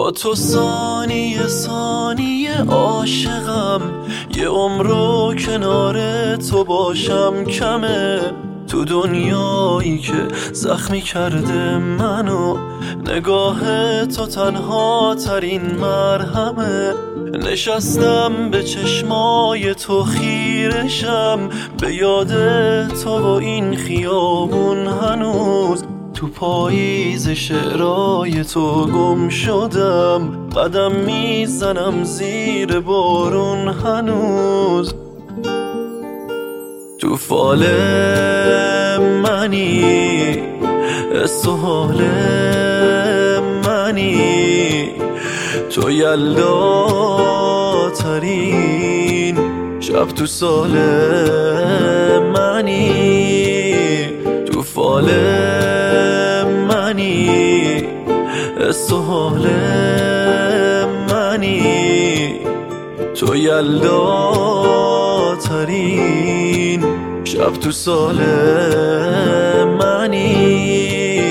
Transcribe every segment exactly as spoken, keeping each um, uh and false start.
با تو ثانیه ثانیه عاشقم، یه عمرو کنار تو باشم کمه. تو دنیایی که زخمی کرده منو، نگاه تو تنها ترین مرهمه. نشستم به چشمای تو خیرشم، به یاد تو و این خیابون هنوز. تو پاییز شعرهای تو گم شدم، قدم میزنم زیر بارون هنوز. تو فال منی، حس و حال منی، تو یلدا ترین شب تو سال منی. تو فال منی، حس و حال منی، تو یلدا ترین شب تو سال منی.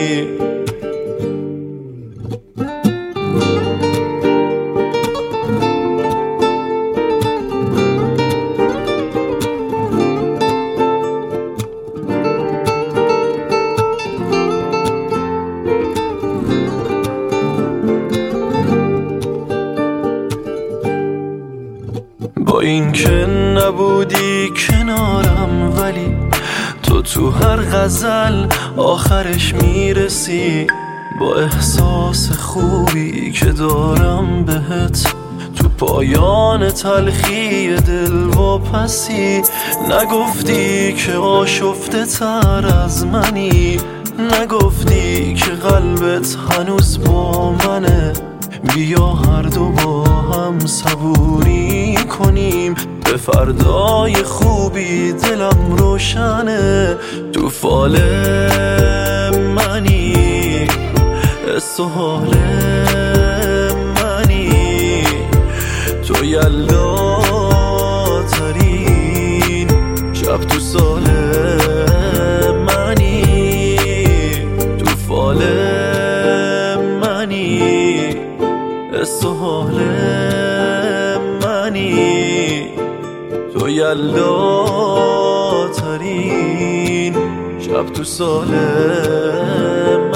با این که نبودی کنارم، ولی تو تو هر غزل آخرش میرسی. با احساس خوبی که دارم بهت، تو پایان تلخی دل و پسی. نگفتی که آشفته تر از منی، نگفتی که قلبت هنوز با منه. بیا هر دو با هم صبوری کنیم، به فردای خوبی دلم روشنه. تو فال منی، حس و حال منی، تو یلدا ترین شب تو سال منی. تو فال منی، حس و حال منی، تو یلدا ترین شب تو سال